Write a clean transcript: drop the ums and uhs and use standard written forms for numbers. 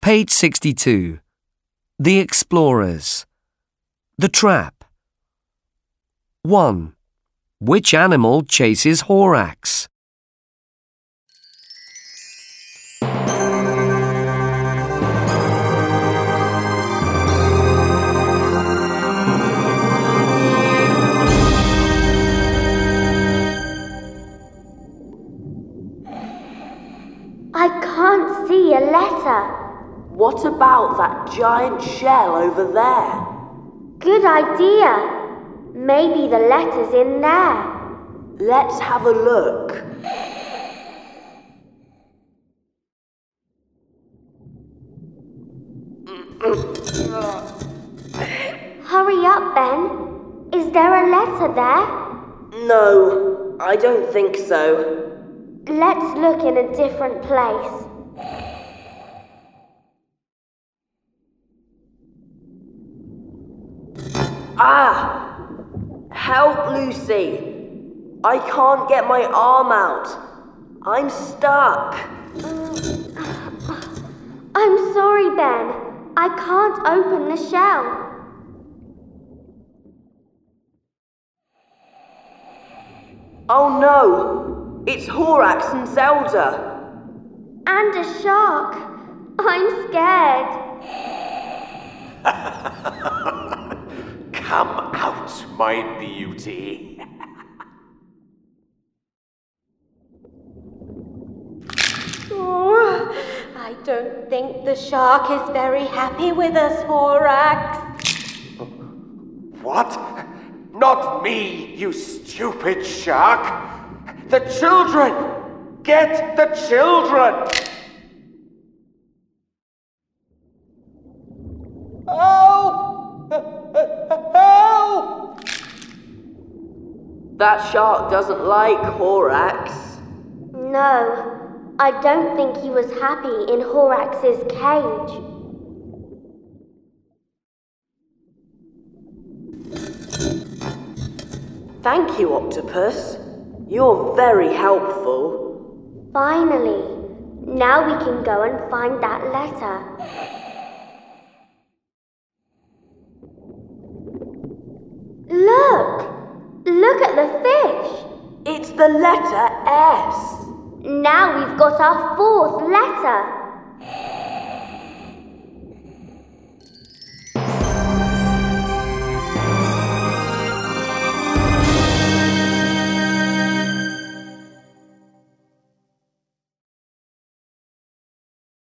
Page 62. The Explorers. The Trap. 1. Which animal chases Horax? I can't see a letter. What about that giant shell over there? Good idea. Maybe the letter's in there. Let's have a look. Hurry up, Ben. Is there a letter there? No, I don't think so. Let's look in a different place. Ah! Help, Lucy! I can't get my arm out. I'm stuck. I'm sorry, Ben. I can't open the shell. Oh no! It's Horax and Zelda. And a shark. I'm scared. Come out, my beauty. Oh, I don't think the shark is very happy with us, Horax. What? Not me, you stupid shark! The children! Get the children! Help! Help! That shark doesn't like Horax. No, I don't think he was happy in Horax's cage. Thank you, Octopus. You're very helpful. Finally. Now we can go and find that letter. Look! Look at the fish! It's the letter S. Now we've got our fourth letter.